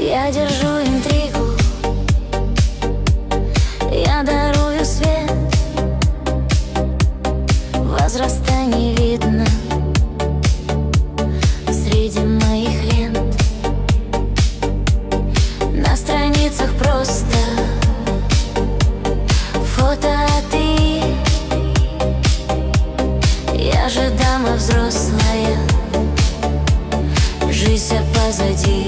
Я держу интригу, я дарую свет. Возраста не видно среди моих лент. На страницах просто фото, а ты. Я же дама взрослая, жизнь вся позади.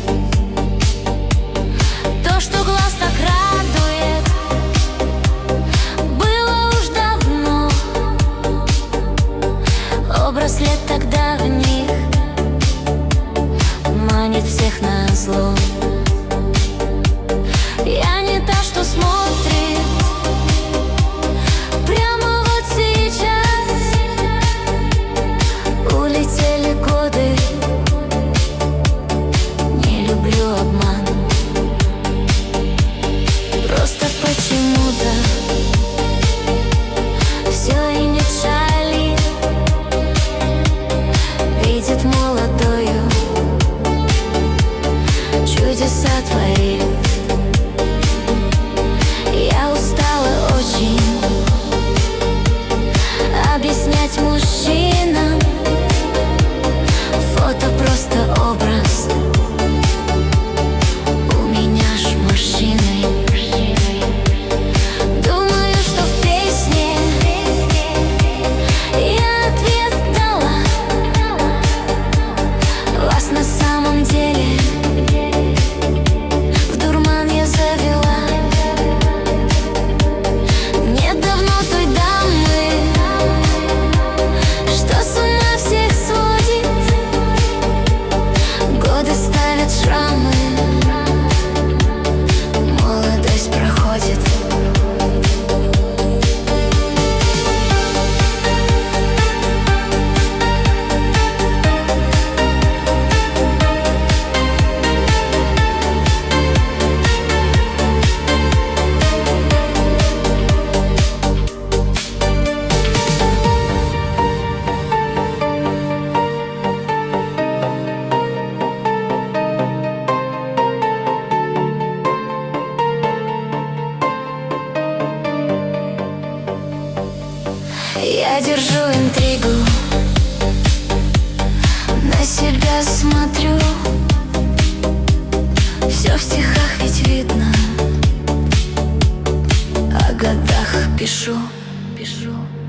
То, что глаз так радует, было уж давно. Образ лет тогда в них манит всех назло. Я не та, что смотрит прямо вот сейчас. Улетели годы, не люблю обман. Просто почему-то все и не шалит. Видит молодою, чудеса творит. Я устала очень объяснять мужчинам. Фото просто образ, у меня ж морщины. Думаю, что в песне я ответ дала. Вас на самом деле в дурман я завела. Нет давно той дамы, что с ума всех сводит. Годы ставят шрамы, молодость проходит. Я держу интригу, на себя смотрю. Все в стихах ведь видно, о годах пишу.